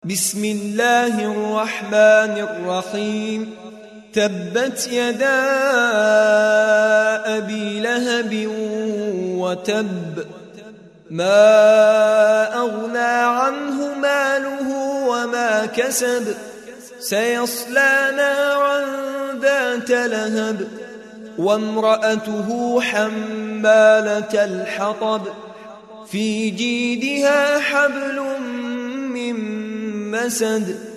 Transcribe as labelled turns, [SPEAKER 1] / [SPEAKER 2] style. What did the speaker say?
[SPEAKER 1] بسم الله الرحمن الرحيم. تبت يدا أبي لهب وتب، ما أغنى عنه ماله وما كسب، سيصلى نارا ذات لهب، وامرأته حمالة الحطب، في جيدها حبل من مسد.